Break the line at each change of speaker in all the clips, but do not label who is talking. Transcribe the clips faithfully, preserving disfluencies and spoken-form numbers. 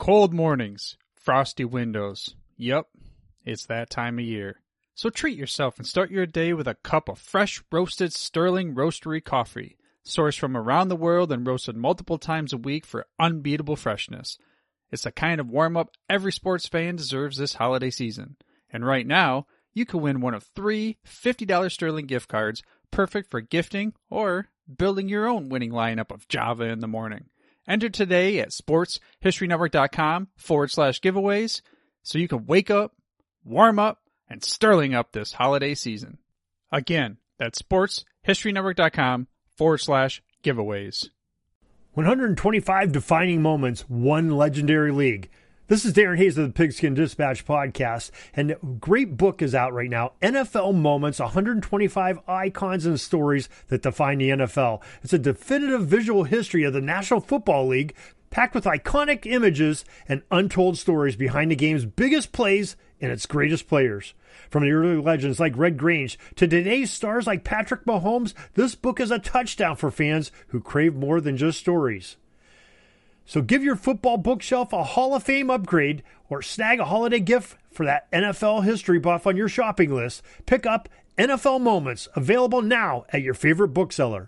Cold mornings, frosty windows. Yup, it's that time of year. So treat yourself and start your day with a cup of fresh roasted Sterling Roastery coffee, sourced from around the world and roasted multiple times a week for unbeatable freshness. It's the kind of warm-up every sports fan deserves this holiday season. And right now, you can win one of three fifty dollars Sterling gift cards, perfect for gifting or building your own winning lineup of Java in the morning. Enter today at sportshistorynetwork.com forward slash giveaways so you can wake up, warm up, and Sterling up this holiday season. Again, that's sportshistorynetwork.com forward slash giveaways.
one hundred twenty-five defining moments, one legendary league. This is Darren Hayes of the Pigskin Dispatch podcast, and a great book is out right now, N F L Moments, one hundred twenty-five Icons and Stories That Define the N F L. It's a definitive visual history of the National Football League, packed with iconic images and untold stories behind the game's biggest plays and its greatest players. From the early legends like Red Grange to today's stars like Patrick Mahomes, this book is a touchdown for fans who crave more than just stories. So give your football bookshelf a Hall of Fame upgrade or snag a holiday gift for that N F L history buff on your shopping list. Pick up N F L Moments, available now at your favorite bookseller.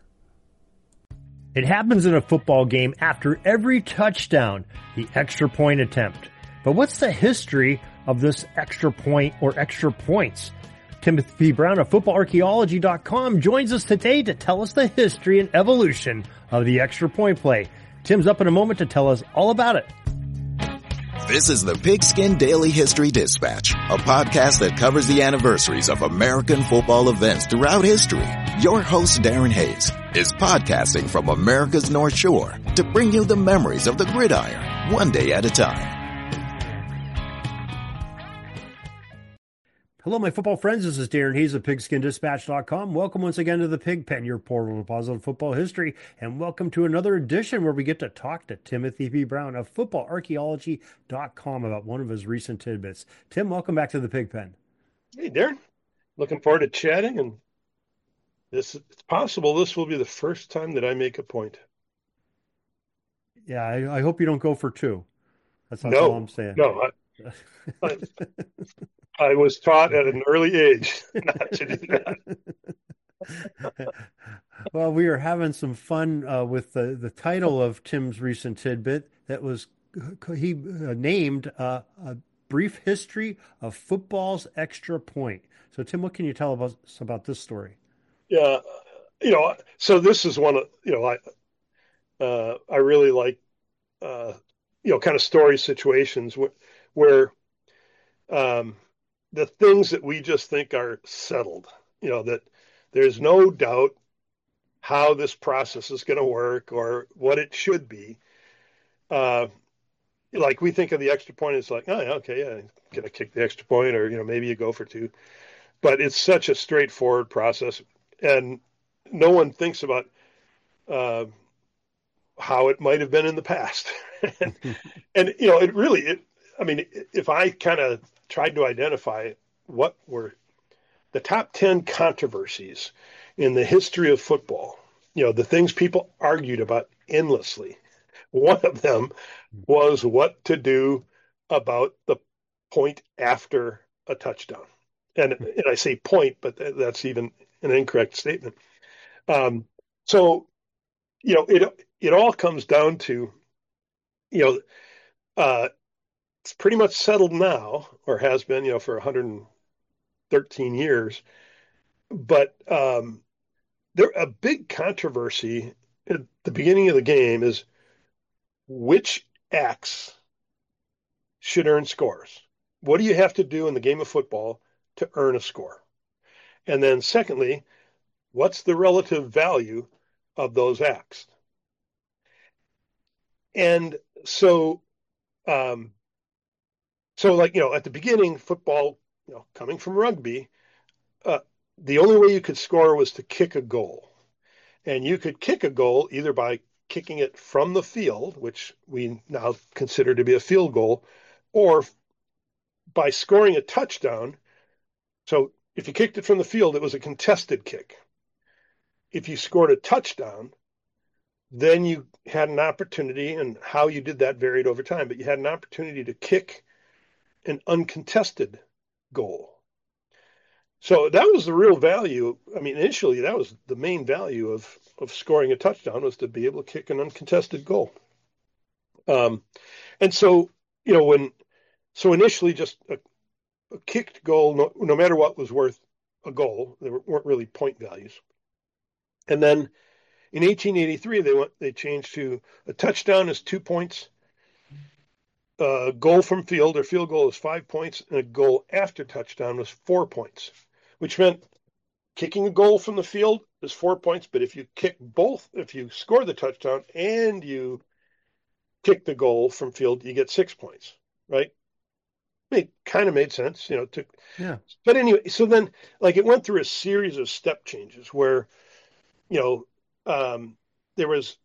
It happens in a football game after every touchdown, the extra point attempt. But what's the history of this extra point or extra points? Timothy Brown of football archaeology dot com joins us today to tell us the history and evolution of the extra point play. Tim's up in a moment to tell us all about it.
This is the Pigskin Daily History Dispatch, a podcast that covers the anniversaries of American football events throughout history. Your host, Darren Hayes, is podcasting from America's North Shore to bring you the memories of the gridiron, one day at a time.
Hello, my football friends. This is Darren Hayes of pigskin dispatch dot com. Welcome once again to the Pig Pen, your portal to positive football history, and welcome to another edition where we get to talk to Timothy B. Brown of football archaeology dot com about one of his recent tidbits. Tim, welcome back to the Pig Pen.
Hey, Darren. Looking forward to chatting, and this it's possible this will be the first time that I make a point.
Yeah, I, I hope you don't go for two. That's, that's
no,
all I'm saying.
No, I, I, I was taught at an early age not to do that.
Well, we are having some fun uh, with the, the title of Tim's recent tidbit that was he uh, named uh, A Brief History of Football's Extra Point. So, Tim, what can you tell us about this story?
Yeah, you know, so this is one of, you know, I, uh, I really like, uh, you know, kind of story situations where, where um, the things that we just think are settled, you know, that there's no doubt how this process is going to work or what it should be. Uh, like we think of the extra point, it's like, oh, yeah, okay, yeah, going to kick the extra point, or, you know, maybe you go for two. But it's such a straightforward process, and no one thinks about uh, how it might have been in the past. and, and, you know, it really, it, I mean, if I kind of tried to identify what were the top ten controversies in the history of football, you know, the things people argued about endlessly, one of them was what to do about the point after a touchdown. And, and I say point, but that's even an incorrect statement. Um, so, you know, it it all comes down to, you know, uh, it's pretty much settled now, or has been, you know, for one hundred thirteen years. But um, there a big controversy at the beginning of the game is which acts should earn scores. What do you have to do in the game of football to earn a score? And then secondly, what's the relative value of those acts? And so, um, so like, you know, at the beginning, football, you know, coming from rugby, uh, the only way you could score was to kick a goal. And you could kick a goal either by kicking it from the field, which we now consider to be a field goal, or by scoring a touchdown. So if you kicked it from the field, it was a contested kick. If you scored a touchdown, then you had an opportunity, and how you did that varied over time, but you had an opportunity to kick an uncontested goal. So that was the real value. I mean, initially, that was the main value of of scoring a touchdown, was to be able to kick an uncontested goal. Um, and so, you know, when so initially just a, a kicked goal, no, no matter what, was worth a goal. There weren't really point values. And then in eighteen eighty-three, they went they changed to a touchdown is two points, a goal from field or field goal is five points, and a goal after touchdown was four points, which meant kicking a goal from the field is four points, but if you kick both, if you score the touchdown and you kick the goal from field, you get six points, right? It kind of made sense, you know. To,
Yeah.
But anyway, so then, like, it went through a series of step changes where, you know, um, there was,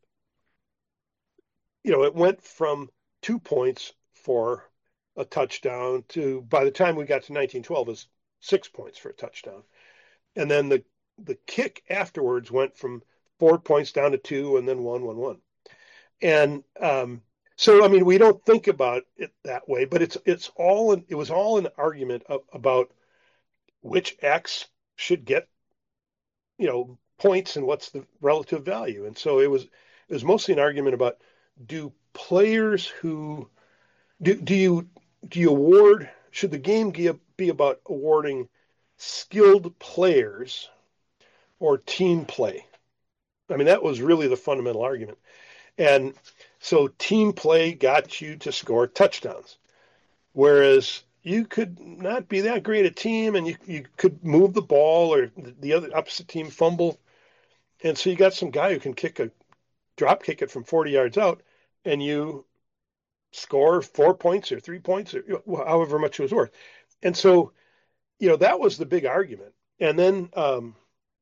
you know, it went from two points for a touchdown to, by the time we got to nineteen twelve, was six points for a touchdown. And then the the kick afterwards went from four points down to two, and then one, one, one. And um, so, I mean, we don't think about it that way, but it's it's all an, it was all an argument of, about which X should get, you know, points and what's the relative value. And so it was it was mostly an argument about, do players who do do you do you award should the game be about awarding skilled players or team play? I mean, that was really the fundamental argument. And so team play got you to score touchdowns, whereas you could not be that great a team, and you, you could move the ball, or the other opposite team fumble. And so you got some guy who can kick a drop kick it from forty yards out, and you score four points or three points or however much it was worth. And so, you know, that was the big argument. And then, um,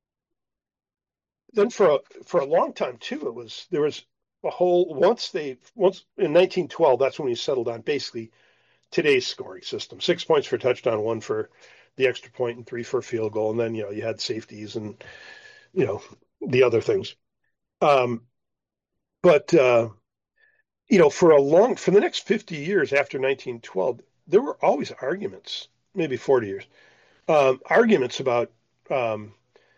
then for a, for a long time too, it was, there was a whole, once they, once in nineteen twelve, that's when we settled on basically today's scoring system: six points for a touchdown, one for the extra point, and three for a field goal. And then, you know, you had safeties and, you know, the other things. Um, but, uh, you know, for a long, for the next fifty years after nineteen twelve, there were always arguments, maybe forty years, um, arguments about, um,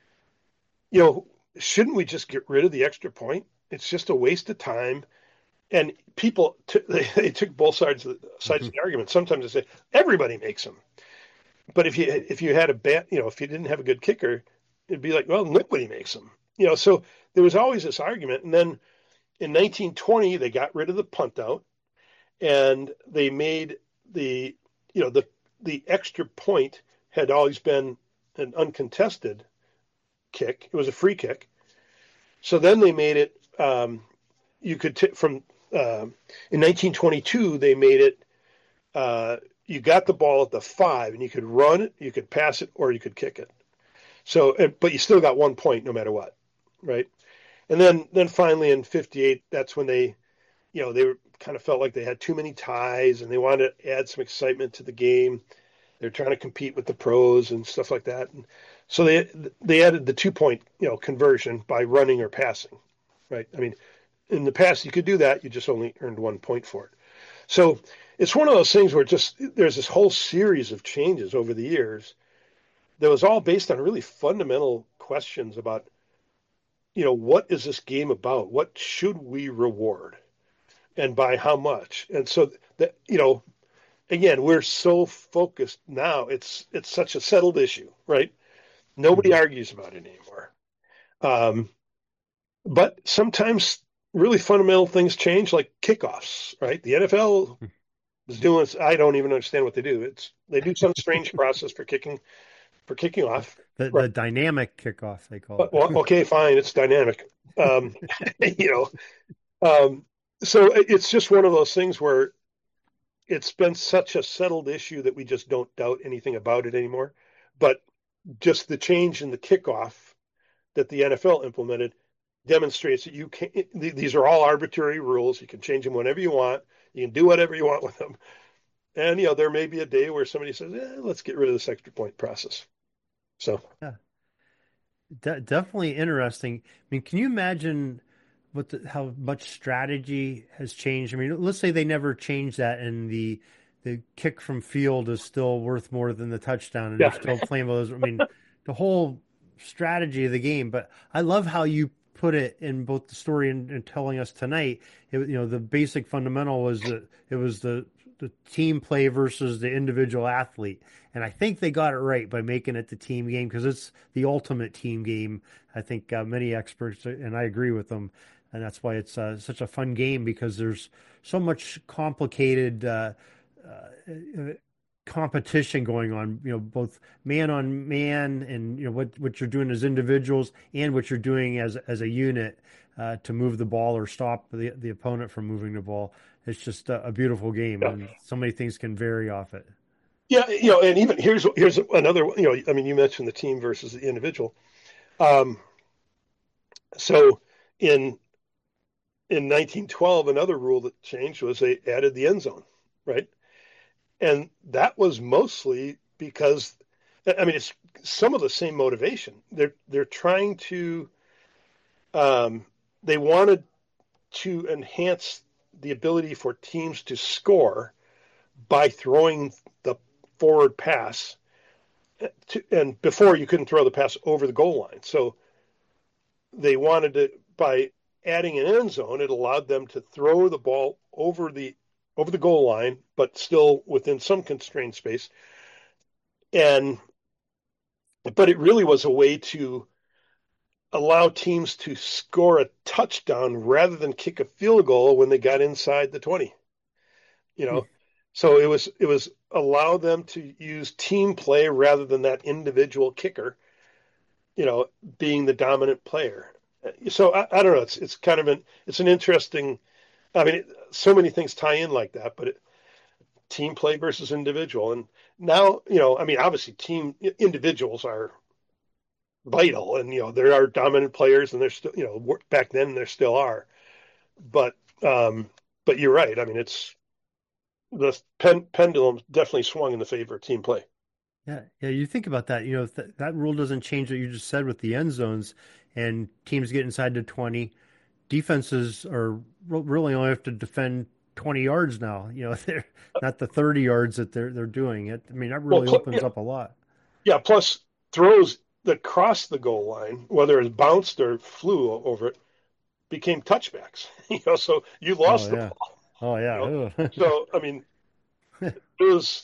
you know, shouldn't we just get rid of the extra point? It's just a waste of time. And people, t- they, they took both sides of the, sides mm-hmm. of the argument. Sometimes they say everybody makes them, but if you if you had a bad, you know, if you didn't have a good kicker, it'd be like, well, nobody makes them, you know. So there was always this argument. And then in nineteen twenty, they got rid of the punt out, and they made the, you know, the the extra point had always been an uncontested kick. It was a free kick. So then they made it, um, you could, t- from, uh, in nineteen twenty-two, they made it, uh, you got the ball at the five, and you could run it, you could pass it, or you could kick it. So, but you still got one point no matter what, right? And then, then finally in fifty-eight, that's when they, you know, they were, kind of felt like they had too many ties, and they wanted to add some excitement to the game. They're trying to compete with the pros and stuff like that. And so they they added the two point, you know, conversion by running or passing, right? I mean, in the past you could do that, you just only earned one point for it. So it's one of those things where just there's this whole series of changes over the years that was all based on really fundamental questions about, you know, what is this game about? What should we reward, and by how much? And so that, you know, again, we're so focused now. It's it's such a settled issue, right? Nobody mm-hmm. argues about it anymore. Um, but sometimes really fundamental things change, like kickoffs, right? The N F L is doing this. I don't even understand what they do. It's they do some strange process for kicking for kicking off.
The,
right.
the dynamic kickoff, they call
but,
it.
Well, okay, fine. It's dynamic. Um, you know, um, so it's just one of those things where it's been such a settled issue that we just don't doubt anything about it anymore. But just the change in the kickoff that the N F L implemented demonstrates that you can. These are all arbitrary rules. You can change them whenever you want. You can do whatever you want with them. And, you know, there may be a day where somebody says, eh, let's get rid of this extra point process. So,
yeah, De- definitely interesting. I mean, can you imagine what the, how much strategy has changed? I mean, let's say they never changed that, and the the kick from field is still worth more than the touchdown, and
Yeah.
they're still playing with those. I mean, the whole strategy of the game. But I love how you put it in both the story and, and telling us tonight. It, you know, the basic fundamental was that it was the the team play versus the individual athlete. And I think they got it right by making it the team game, because it's the ultimate team game. I think uh, many experts, and I agree with them, and that's why it's uh, such a fun game, because there's so much complicated uh, uh, competition going on, you know, both man on man, and, you know, what, what you're doing as individuals and what you're doing as, as a unit uh, to move the ball or stop the, the opponent from moving the ball. It's just a, a beautiful game,
Yeah.
and so many things can vary off it.
Yeah, you know, and even here's here's another. You know, I mean, you mentioned the team versus the individual. Um, so in in nineteen twelve, another rule that changed was they added the end zone, right? And that was mostly because, I mean, it's some of the same motivation. They're they're trying to, um, they wanted to enhance the ability for teams to score by throwing the forward pass to, and before you couldn't throw the pass over the goal line. So they wanted to, by adding an end zone, it allowed them to throw the ball over the over the goal line, but still within some constrained space. And but it really was a way to allow teams to score a touchdown rather than kick a field goal when they got inside the twenty. You know, mm. so it was it was allow them to use team play rather than that individual kicker, you know, being the dominant player. So I, I don't know. It's it's kind of an it's an interesting. I mean, it, so many things tie in like that, but it, team play versus individual. And now, you know, I mean, obviously, team individuals are vital, and, you know, there are dominant players, and there's still, you know, back then there still are, but um, but you're right. I mean, it's the pen, pendulum definitely swung in the favor of team play.
Yeah, yeah. You think about that. You know, th- that rule doesn't change what you just said with the end zones, and teams get inside the twenty. Defenses are really only have to defend twenty yards now. You know, they're not the thirty yards that they're they're doing it. I mean, that really well, opens
yeah.
up a lot.
Yeah. Plus, throws that crossed the goal line, whether it bounced or flew over it, became touchbacks. You know, so you lost
oh,
the
yeah.
ball.
Oh yeah.
You know? So I mean, it was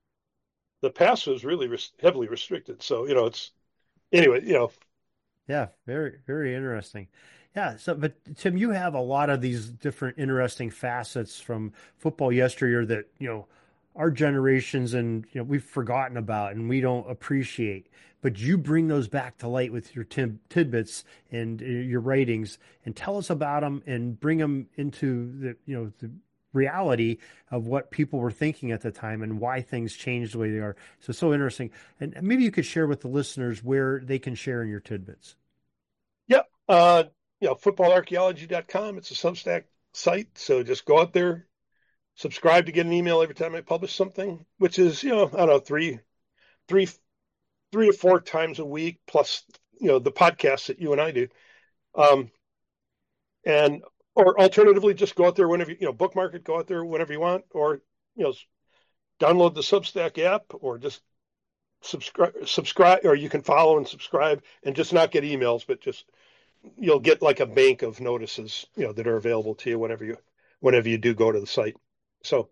the pass was really res- heavily restricted. So, you know, it's anyway. You know.
Yeah. Very very interesting. Yeah. So, but Tim, you have a lot of these different interesting facets from football yesteryear that, you know, our generations and, you know, we've forgotten about and we don't appreciate, but you bring those back to light with your tim- tidbits and uh, your writings, and tell us about them and bring them into the, you know, the reality of what people were thinking at the time and why things changed the way they are. So, so interesting. And maybe you could share with the listeners where they can share in your tidbits.
Yep. Uh, you know, football archaeology dot com. It's a Substack site. So just go out there, subscribe to get an email every time I publish something, which is, you know, I don't know, three, three, three to four times a week, plus, you know, the podcasts that you and I do. Um, and, or alternatively, just go out there whenever, you know, bookmark it, go out there whenever you want, or, you know, download the Substack app, or just subscribe, subscribe, or you can follow and subscribe and just not get emails, but just, you'll get like a bank of notices, you know, that are available to you whenever you, whenever you do go to the site. So,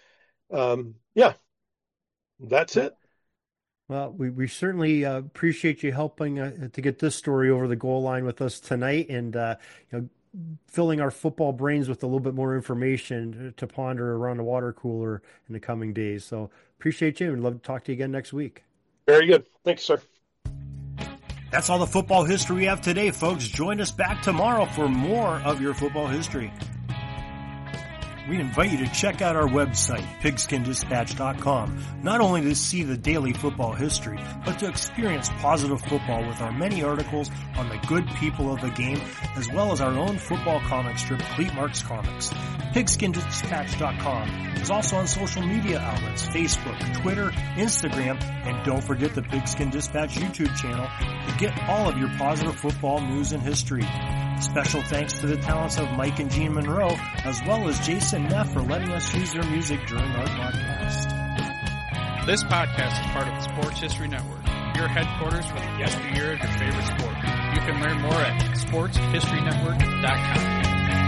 um, yeah, that's it.
Well, we, we certainly uh, appreciate you helping uh, to get this story over the goal line with us tonight, and uh, you know, filling our football brains with a little bit more information to ponder around the water cooler in the coming days. So appreciate you, and love to talk to you again next week.
Very good. Thanks, sir.
That's all the football history we have today, folks. Join us back tomorrow for more of your football history. We invite you to check out our website, pigskin dispatch dot com, not only to see the daily football history, but to experience positive football with our many articles on the good people of the game, as well as our own football comic strip, Cleat Marks Comics. pigskin dispatch dot com is also on social media outlets, Facebook, Twitter, Instagram, and don't forget the Pigskin Dispatch YouTube channel to get all of your positive football news and history.
Special thanks to the talents of Mike and Gene Monroe, as well as Jason Neff for letting us use their music during our podcast.
This podcast is part of the Sports History Network, your headquarters for the yesteryear of your favorite sport. You can learn more at sports history network dot com.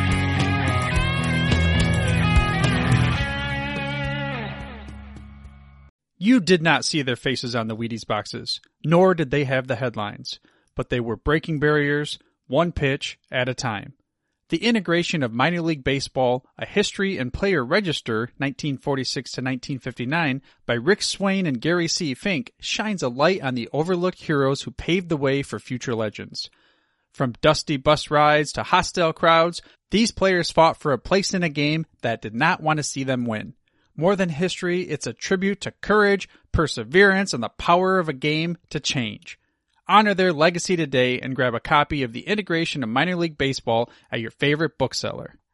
You did not see their faces on the Wheaties boxes, nor did they have the headlines, but they were breaking barriers, one pitch at a time. The integration of minor league baseball, a history and player register, nineteen forty-six to nineteen fifty-nine, by Rick Swain and Gary C. Fink, shines a light on the overlooked heroes who paved the way for future legends. From dusty bus rides to hostile crowds, these players fought for a place in a game that did not want to see them win. More than history, it's a tribute to courage, perseverance, and the power of a game to change. Honor their legacy today and grab a copy of The Integration of Minor League Baseball at your favorite bookseller.